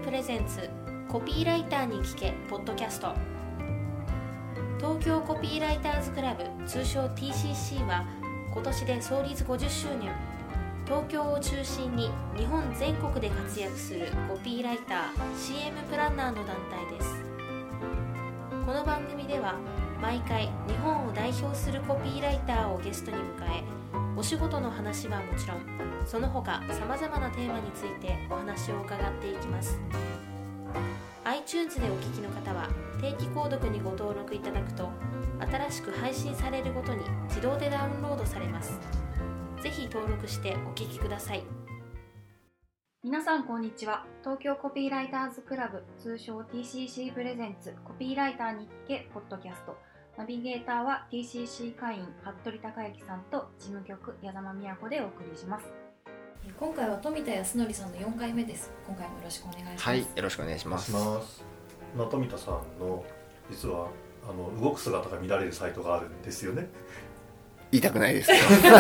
プレゼンツコピーライターに聞けポッドキャスト。東京コピーライターズクラブ、通称 TCC は今年で創立50周年。東京を中心に日本全国で活躍するコピーライター、CM プランナーの団体です。この番組では毎回日本を代表するコピーライターをゲストに迎え、お仕事の話はもちろん、その他さまざまなテーマについてお話を伺っていきます。 iTunes でお聞きの方は定期購読にご登録いただくと、新しく配信されるごとに自動でダウンロードされます。ぜひ登録してお聞きください。 皆さんこんにちは。東京コピーライターズクラブ、通称 TCC プレゼンツコピーライターに聞けポッドキャスト。ナビゲーターは TCC 会員服部孝之さんと事務局矢沢美也子でお送りします。 今回は富田康則さんの4回目です。今回もよろしくお願いします。 はい、よろしくお願いします。 富田さんの実は動く姿が見られるサイトがあるんですよね。 言いたくないですけ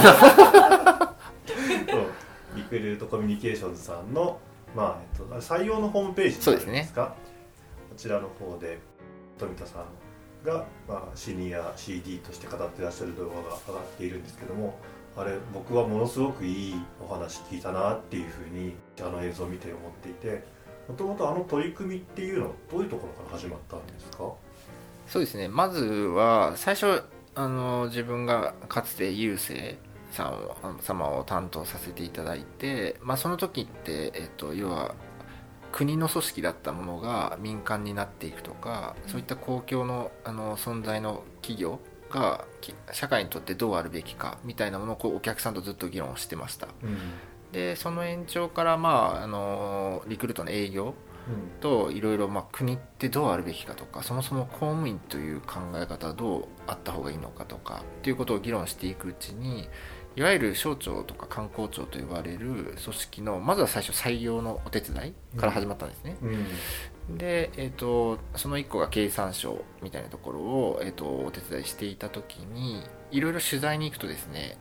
リクルートコミュニケーションズさんの、採用のホームページになるんですか。こちらの方で富田さんが、シニア CD として語ってらっしゃる動画が上がっているんですけども、あれ僕はものすごくいいお話聞いたなっていうふうに映像を見て思っていて、もともと取り組みっていうのはどういうところから始まったんですか。 そうですね、まずは最初自分がかつて郵政様を担当させていただいて、その時って、要は国の組織だったものが民間になっていくとか、そういった公共の、存在の企業が社会にとってどうあるべきかみたいなものをお客さんとずっと議論をしてました、でその延長から、リクルートの営業といろいろ国ってどうあるべきかとか、そもそも公務員という考え方はどうあった方がいいのかとかっていうことを議論していくうちに、いわゆる省庁とか官公庁と呼ばれる組織のまずは最初採用のお手伝いから始まったんですね、で、その一個が経産省みたいなところを、お手伝いしていた時に、いろいろ取材に行くとですね、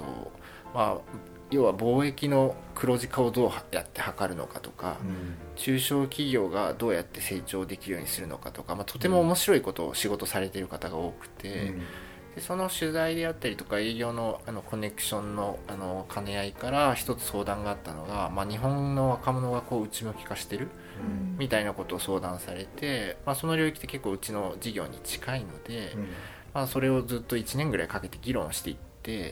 要は貿易の黒字化をどうやって図るのかとか、中小企業がどうやって成長できるようにするのかとか、とても面白いことを仕事されている方が多くて、でその取材であったりとか営業の、コネクションの、兼ね合いから一つ相談があったのが、日本の若者が内向き化してる、みたいなことを相談されて、その領域って結構うちの事業に近いので、それをずっと1年ぐらいかけて議論していって、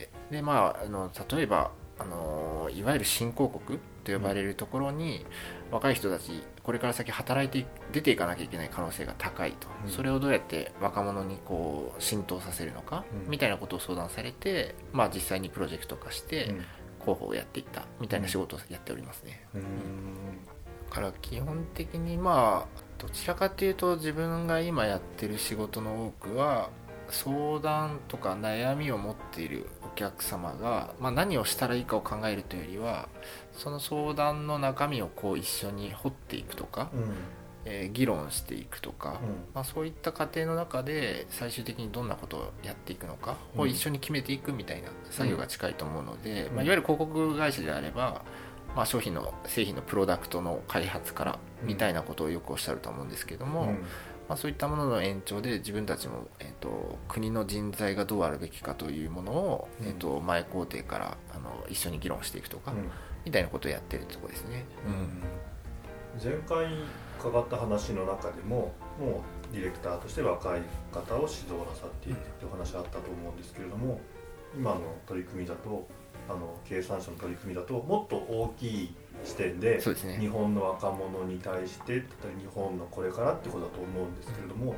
で、例えばいわゆる新興国と呼ばれるところに、若い人たちこれから先働いて出ていかなきゃいけない可能性が高いと、それをどうやって若者に浸透させるのか、みたいなことを相談されて、実際にプロジェクト化して広報をやっていったみたいな仕事をやっておりますね。だから基本的にどちらかというと、自分が今やってる仕事の多くは相談とか悩みを持っているお客様が、何をしたらいいかを考えるというよりは、その相談の中身を一緒に掘っていくとか、議論していくとか、そういった過程の中で最終的にどんなことをやっていくのかを一緒に決めていくみたいな作業が近いと思うので、いわゆる広告会社であれば、製品のプロダクトの開発からみたいなことをよくおっしゃると思うんですけども、そういったものの延長で自分たちも、国の人材がどうあるべきかというものを、前工程から一緒に議論していくとか、みたいなことをやってるところですね。 前回伺った話の中でも、もうディレクターとして若い方を指導なさっているという話あったと思うんですけれども、今の取り組みだと経産省の取り組みだともっと大きい視点で、日本の若者に対して日本のこれからってことだと思うんですけれども、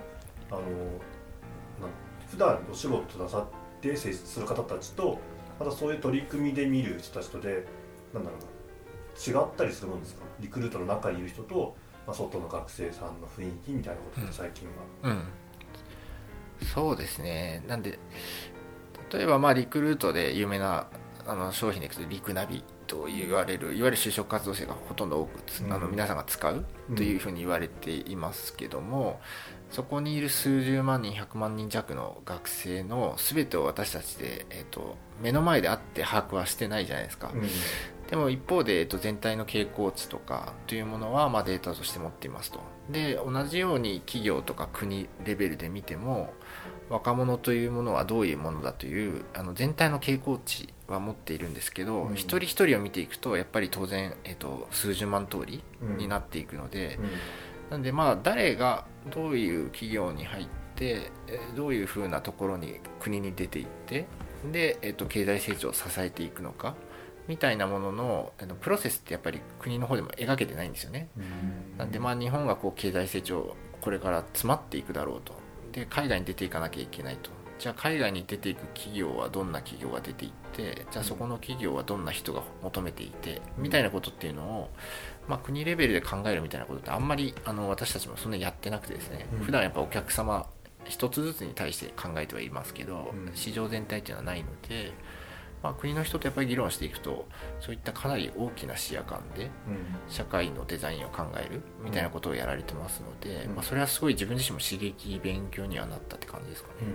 普段お仕事なさって接する方たちと、またそういう取り組みで見る人たちとで違ったりするものですか。リクルートの中にいる人と、外の学生さんの雰囲気みたいなことって最近は、 そうですね。なんで例えばリクルートで有名な商品でいくとリクナビと言われる、いわゆる就職活動生がほとんど多く皆さんが使うというふうに言われていますけども、そこにいる数十万人100万人弱の学生の全てを私たちで、目の前で会って把握はしてないじゃないですか。っでも一方で、全体の傾向値とかというものはデータとして持っていますと。で同じように企業とか国レベルで見ても若者というものはどういうものだという全体の傾向値は持っているんですけど、一人一人を見ていくとやっぱり当然、数十万通りになっていくので、なんで誰がどういう企業に入ってどういうふうなところに国に出ていってで、経済成長を支えていくのかみたいなもののプロセスってやっぱり国の方でも描けてないんですよね。なんで日本が経済成長これから詰まっていくだろうと。で海外に出ていかなきゃいけないと。じゃあ海外に出ていく企業はどんな企業が出ていって、じゃあそこの企業はどんな人が求めていてみたいなことっていうのを、国レベルで考えるみたいなことってあんまり私たちもそんなにやってなくてですね、普段やっぱお客様一つずつに対して考えてはいますけど、市場全体っていうのはないので、国の人とやっぱり議論していくとそういったかなり大きな視野感で社会のデザインを考えるみたいなことをやられてますので、それはすごい自分自身も刺激勉強にはなったって感じですかね。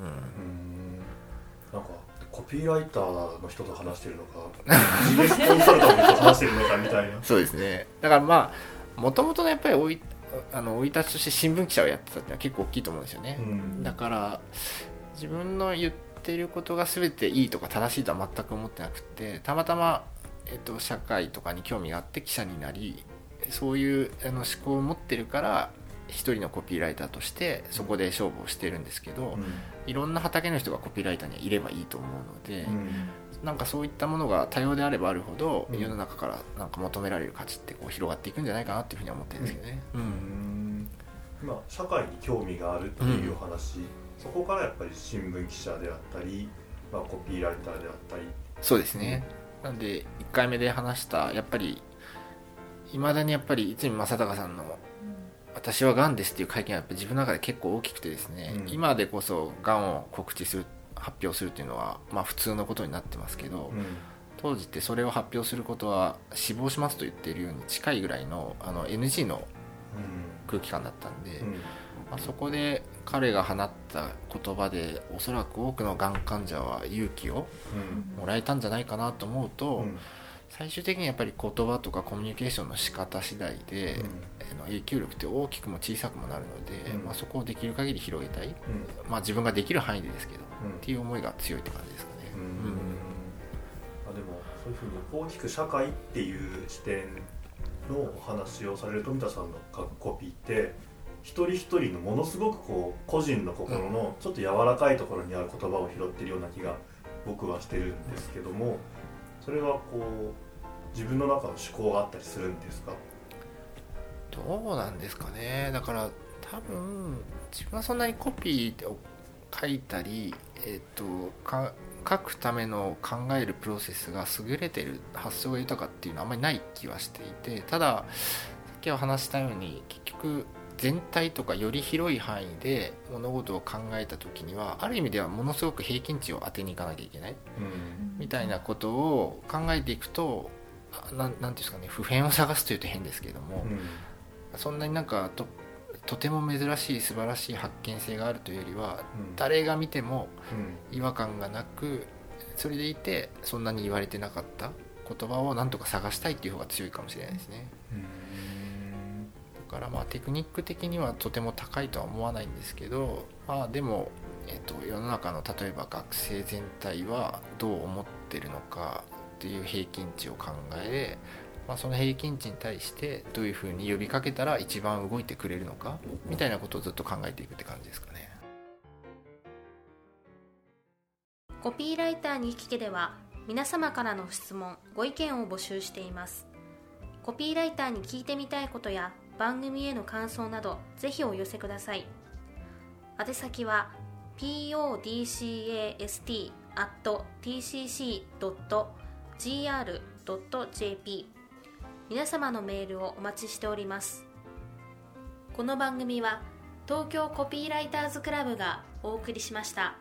なんかコピーライターの人と話してるのかビジネスコンサルタントと話してるのかみたいなそうですね。だからもともとのやっぱり生い立ちとして新聞記者をやってたっていうのは結構大きいと思うんですよね。だから自分の言っていることが全ていいとか正しいとは全く思ってなくて、たまたま、社会とかに興味があって記者になり、そういう思考を持ってるから一人のコピーライターとしてそこで勝負をしてるんですけど、いろんな畑の人がコピーライターにはいればいいと思うので、なんかそういったものが多様であればあるほど、世の中からなんか求められる価値って広がっていくんじゃないかなっていうふうには思ってるんですけどね。 今社会に興味があるっていうお話、そこからやっぱり新聞記者であったり、コピーライターであったり。 そうですね。なんで1回目で話したやっぱり未だにやっぱり逸見正孝さんの私はがんですっていう会見はやっぱ自分の中で結構大きくてですね、今でこそがんを告知する発表するっていうのは普通のことになってますけど、当時ってそれを発表することは死亡しますと言っているように近いぐらいのNG の空気感だったんで、そこで彼が放った言葉でおそらく多くのがん患者は勇気をもらえたんじゃないかなと思うと、最終的にやっぱり言葉とかコミュニケーションの仕方次第で、影響力って大きくも小さくもなるので、そこをできる限り広げたい、自分ができる範囲でですけど、っていう思いが強いって感じですかね。 でもそういうふうに大きく社会っていう視点のお話をされる富田さんの書くコピーって一人一人のものすごく個人の心のちょっと柔らかいところにある言葉を拾ってるような気が僕はしてるんですけども、それは自分の中の思考があったりするんですか？ どうなんですかね。だから多分自分はそんなにコピーを書いたり、書くための考えるプロセスが優れてる、発想が豊かっていうのはあんまりない気はしていて、たださっきは話したように結局全体とかより広い範囲で物事を考えた時にはある意味ではものすごく平均値を当てにいかなきゃいけない、みたいなことを考えていくと、なんていうんですかね、普遍を探すというと変ですけども、そんなになんかとても珍しい素晴らしい発見性があるというよりは、誰が見ても違和感がなく、それでいてそんなに言われてなかった言葉をなんとか探したいっていう方が強いかもしれないですね。だからテクニック的にはとても高いとは思わないんですけど、でも、世の中の例えば学生全体はどう思ってるのかっていう平均値を考え、その平均値に対してどういうふうに呼びかけたら一番動いてくれるのかみたいなことをずっと考えていくって感じですかね。 コピーライターに聞けでは皆様からの質問・ご意見を募集しています。コピーライターに聞いてみたいことや番組への感想などぜひお寄せください。宛先は podcast@tcc.gr.jp。 皆様のメールをお待ちしております。この番組は東京コピーライターズクラブがお送りしました。